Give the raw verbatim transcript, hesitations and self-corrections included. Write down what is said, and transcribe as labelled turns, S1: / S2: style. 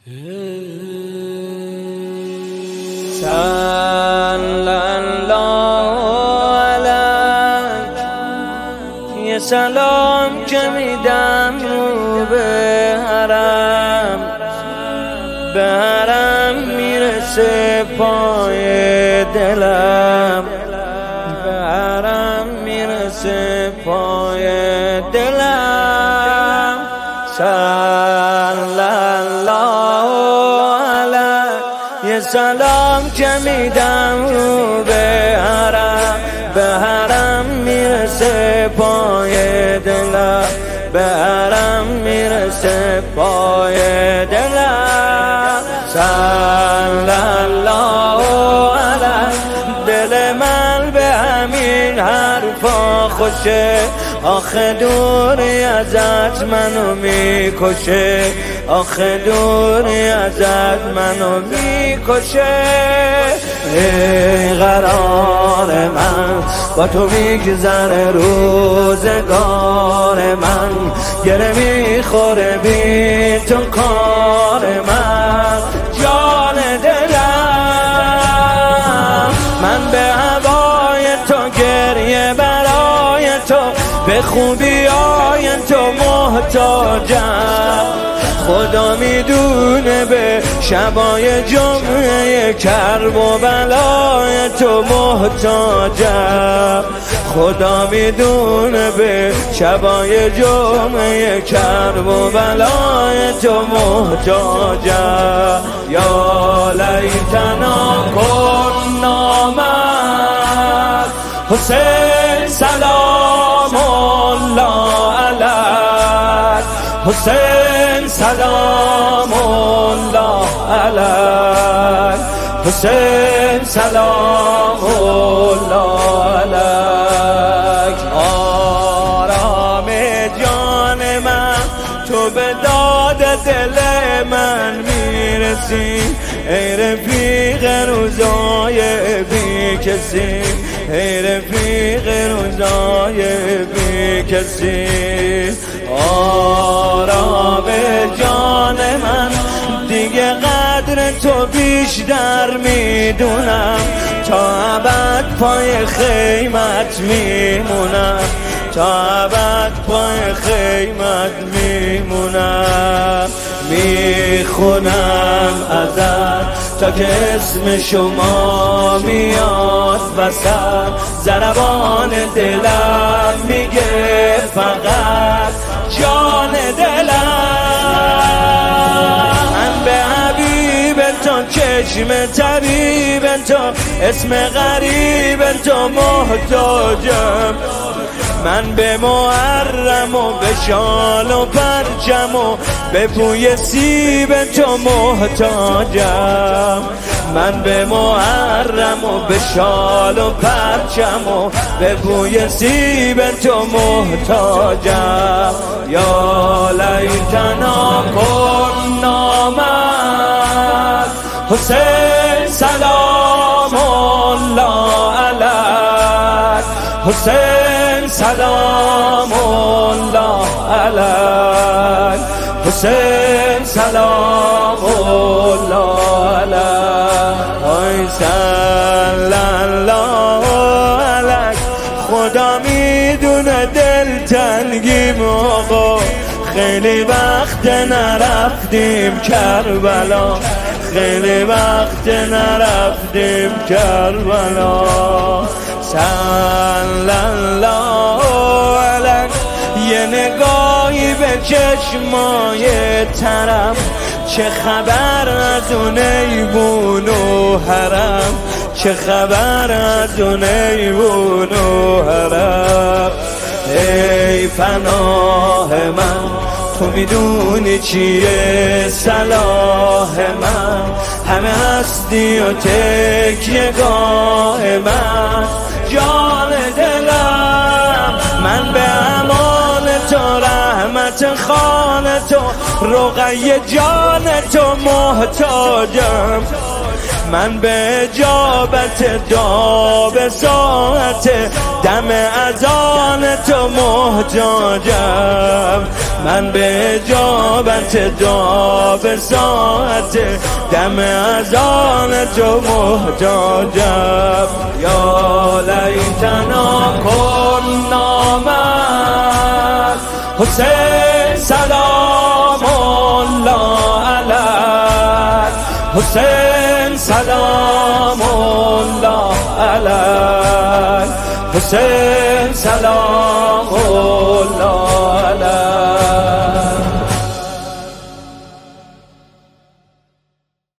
S1: صلی الله علیک، یه سلام که میدم رو به حرم، به حرم میرسه پای دلم، به حرم میرسه پای دلم. صلی الله علیک، یه سلام که میدم رو به حرم، به حرم میرسه پای دلم، به حرم میرسه پای دلم. صلی الله علیک، دل من به همین حرفا خوشه، آخه دوری ازت منو میکشه، آخه دوری ازت منو میکشه. ای قرار من با تو میگذره روزگار من، گره میخوره بی تو کار من. جان دلم من به هوای تو، گریه برای تو، به خوبیای تو محتاجم. خدا میدونه به شبای جمعه کرب و بلای تو محتاجم. خدا میدونه به شبای جمعه کرب و بلای تو محتاجم. یا لیتنا کنا معک حسین، سلام الله علیک حسین، سلام الله علیک حسین، سلام الله علیک. آرام جان من تو به داد دل من میرسی، ای رفیق روزای بی کسی، ای رفیق روزای بی کسی. آرام جان من دیگه قدر تو بیشتر میدونم، تا ابد پای خیمت میمونم، تا ابد پای خیمت میمونم. میخونم ازت تا که اسم شما میاد وسط، ضربان دلم میگه فقط جان دلم. من به حبیب تو، چشم طبیب تو، اسم غریب تو محتاجم. من به محرم و به شال و پرچم و به بوی سیب تو محتاجم. من به محرم و به شال و پرچم و به بوی سیب تو محتاجم. یا لیتنا کنا معک حسین، سلام الله علیک حسین، سلام الله علیک حسین، سلام الله علیک. ای صلی الله علیک، خدا میدونه دل تنگیم آقا، خیلی وقت نرفتیم کربلا، خیلی وقت نرفتیم کربلا. صلی الله علیک، یه نگاهی به چشمای ترم، چه خبر از اون ایوون و حرم، چه خبر از اون ایوون و حرم. ای پناه من تو میدونی چیه صلاح من، همه هستی و تکیه گاه من. جان دلم من به امان تو، رحمت خان تو، رقیه جان تو محتاجم. من به اجابت دعا به ساعت دم اذان تو محتاجم. من به اجابت جا به ساعت دم اذان تو محتاجم. یا لیتنا کنا من حسین سلام الله علیک، حسین سلام الله علیک، حسین سلام